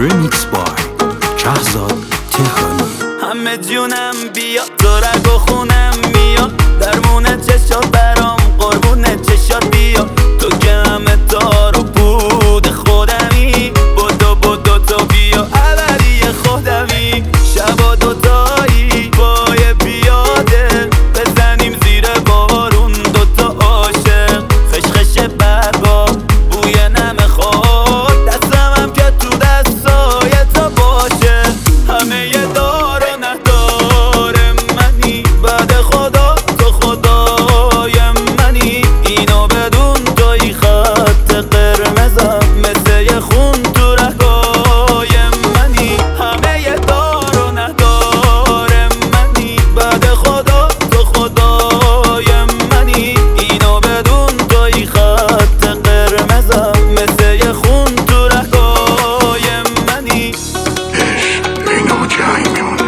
ریمیکس بای شهزاد تهرانی. همه جونم بیا تو رگ و خونم میاد، درمونه چشات برام قربونه چشات بیا. تو که همه تار و بود خودمی، بدو تو بیا اولی خودمی. شبا دوتایی پای پیاده بزنیم زیر بارون، دوتا عاشق خشخش برگا بوی نم خود، دستم هم که تو دستای تو باشه. همه یه دار و ندار منی، بعد خدا تو خدای منی. اینو بدون توی خط قرمزم مثل یه خون تو رگای منی. همه یه دار و ندار منی، بعد خدا تو خدای منی. اینو بدون توی خط قرمزم مثل یه خون تو رگای منی. اینو جنگ میمونه،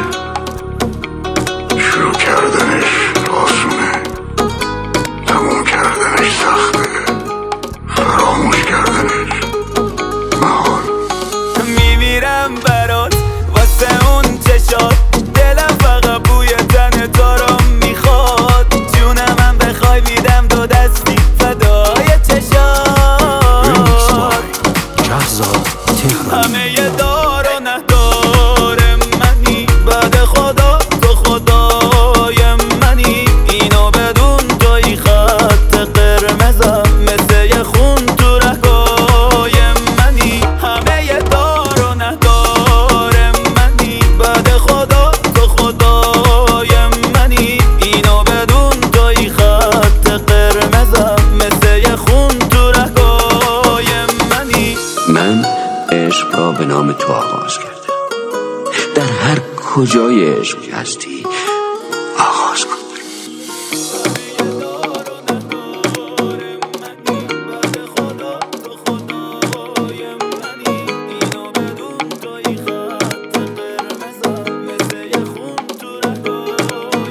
شروع کردنش آسونه، تموم کردنش سخته، فراموش کردنش محال. میمیرم برات واسه اون چشات، دلم فقط بوی تن تو رو میخواد. جونم هم بخوای میدم دو دستی فدای ریمیکس چشات. بای شهزاد تهرانی. همه یه دار و ندار منی، بعد خدا تو خدای منی. اینو بدون توی خط قرمزم مثل یه خون تو رگای منی. همه یه دار و ندار منی، بعد خدا تو خدای منی. اینو بدون توی خط قرمزم مثل یه خون تو رگای منی. من عشق را به نام تو آغاز کردم، در هر کجای عشق هستی آغاز کن.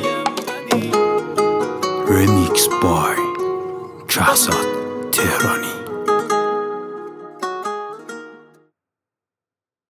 ریمیکس بای شهزاد تهرانی.